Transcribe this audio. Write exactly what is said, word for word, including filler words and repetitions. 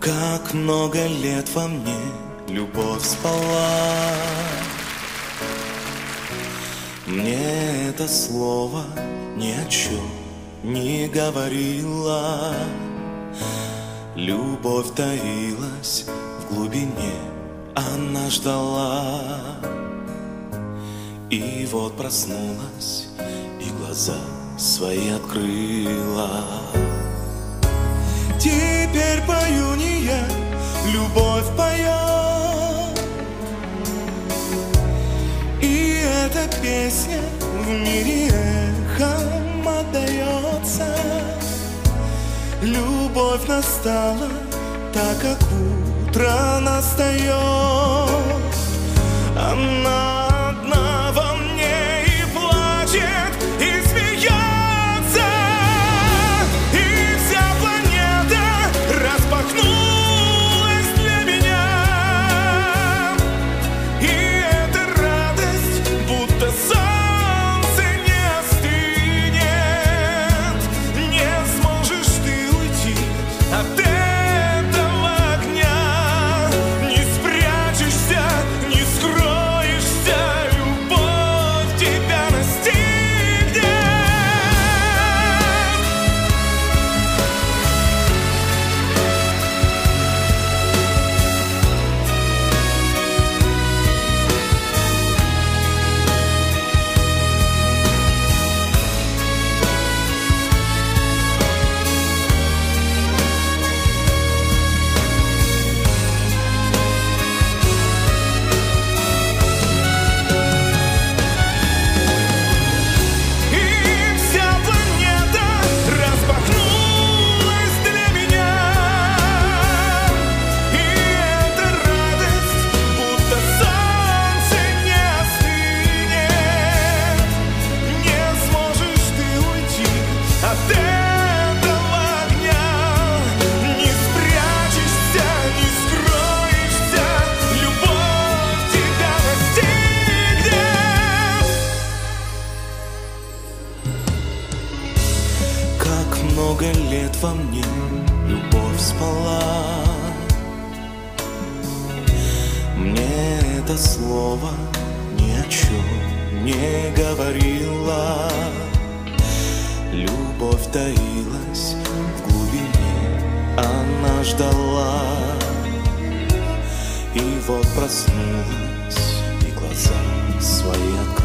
Как много лет во мне любовь спала. Мне это слово ни о чем не говорило. Любовь таилась в глубине, она ждала. И вот проснулась и глаза свои открыла. Теперь пою не я, любовь поет. И эта песня в мире эхом отдается. Любовь настала, так как утро настает. Она одна во мне и плачет, и смеется. И вся планета распахнулась для меня. И эта радость, будто солнце не остынет. Не сможешь ты уйти от этого огня. Не спрячешься, не скроешься, любовь тебя настигнет. И вся планета распахнулась для меня. И эта радость, будто солнце не остынет. Не сможешь ты уйти от этого огня. Не спрячешься, не скроешься, любовь тебя настигнет. Как много лет во мне любовь спала. Мне это слово ни о чем не говорило. Любовь таилась в глубине, она ждала. И вот проснулась и глаза свои открыла.